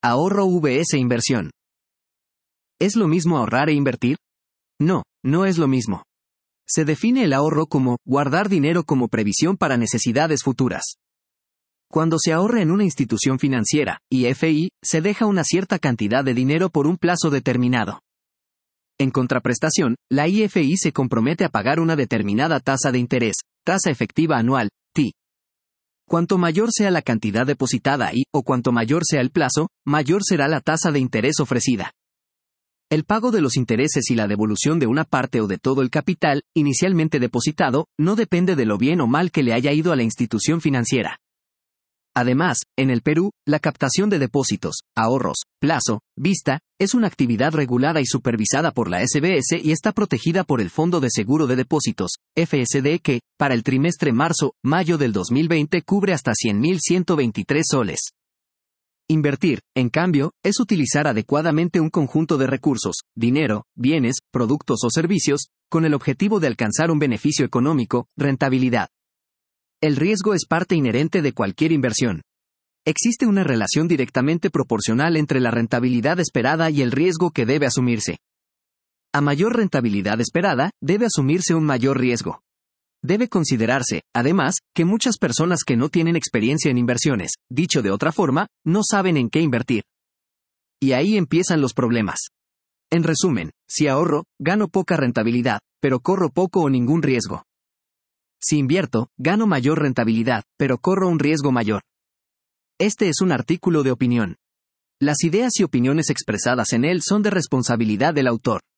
Ahorro vs inversión. ¿Es lo mismo ahorrar e invertir? No, no es lo mismo. Se define el ahorro como guardar dinero como previsión para necesidades futuras. Cuando se ahorra en una institución financiera, IFI, se deja una cierta cantidad de dinero por un plazo determinado. En contraprestación, la IFI se compromete a pagar una determinada tasa de interés, tasa efectiva anual, TI. Cuanto mayor sea la cantidad depositada o cuanto mayor sea el plazo, mayor será la tasa de interés ofrecida. El pago de los intereses y la devolución de una parte o de todo el capital, inicialmente depositado, no depende de lo bien o mal que le haya ido a la institución financiera. Además, en el Perú, la captación de depósitos, ahorros, plazo, vista, es una actividad regulada y supervisada por la SBS y está protegida por el Fondo de Seguro de Depósitos, FSD, que, para el trimestre marzo-mayo del 2020 cubre hasta 100.123 soles. Invertir, en cambio, es utilizar adecuadamente un conjunto de recursos, dinero, bienes, productos o servicios, con el objetivo de alcanzar un beneficio económico, rentabilidad. El riesgo es parte inherente de cualquier inversión. Existe una relación directamente proporcional entre la rentabilidad esperada y el riesgo que debe asumirse. A mayor rentabilidad esperada, debe asumirse un mayor riesgo. Debe considerarse, además, que muchas personas que no tienen experiencia en inversiones, dicho de otra forma, no saben en qué invertir. Y ahí empiezan los problemas. En resumen, si ahorro, gano poca rentabilidad, pero corro poco o ningún riesgo. Si invierto, gano mayor rentabilidad, pero corro un riesgo mayor. Este es un artículo de opinión. Las ideas y opiniones expresadas en él son de responsabilidad del autor.